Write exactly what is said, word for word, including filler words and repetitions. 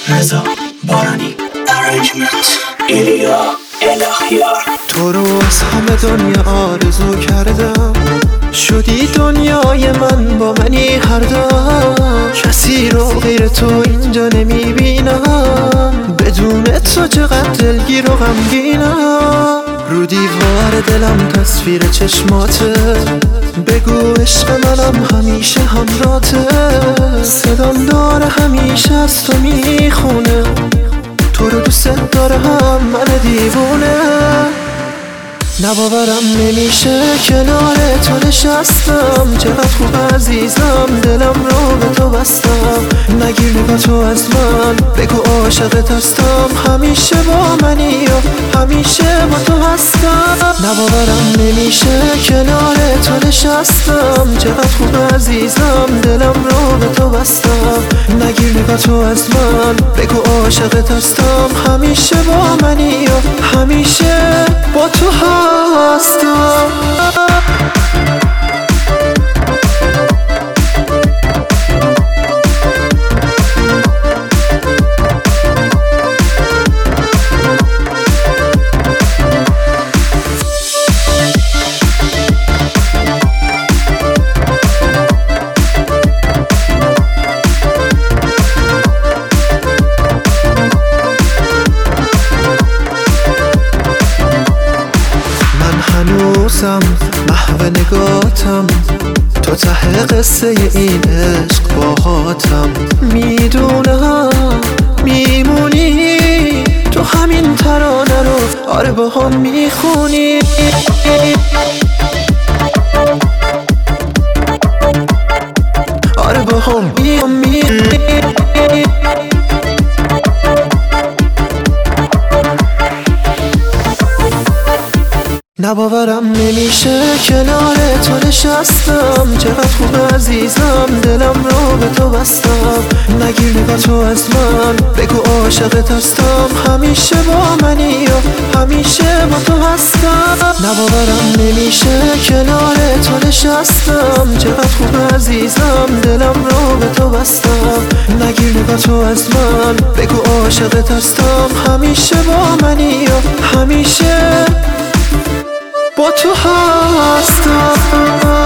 رضا بارانی ارنجمنت ایلیا الهیار. تو رو از همه دنیا آرزو کردم، شدی دنیای من با منی هر دم. کسی رو غیر تو اینجا نمیبینم، بدون تو چقدر دلگیر و غمگینم. رو دیوار دلم تصویر چشماته، بگو عشق منم همیشه همراته. صدام داره همیشه از تو میخونه، تو رو دوست دارم من دیوونه. نباورم نمیشه کنار تو نشستم، چقدر خوب عزیزم دلم رو به تو بستم. نگیر نگاه تو از من، بگو عاشقت هستم، همیشه با منی و همیشه با تو هستم. نباورم نمیشه کنار تو نشستم، چقدر خوب عزیزم دلم رو به تو بستم. نگیر نگاه تو از من، بگو عاشقت هستم، همیشه با منی و همیشه با تو هستم. هنوزم محو نگاتم، تو ته قصه این عشق باهاتم. میدونم میمونی تو همین ترانه رو آره با هم میخونی. آره با هم میخونی. نباورم نمیشه کنار تو نشستم، چقدر خوب عزیزم دلم رو به تو بستم. نگیر نگاه تو از من، بگو عاشقت هستم، همیشه با منی و همیشه با تو هستم. نباورم نمیشه کنار تو نشستم، چقدر خوب عزیزم دلم رو به تو بستم. نگیر نگاه تو از من، بگو عاشقت هستم، همیشه با منی و همیشه با تو هستم.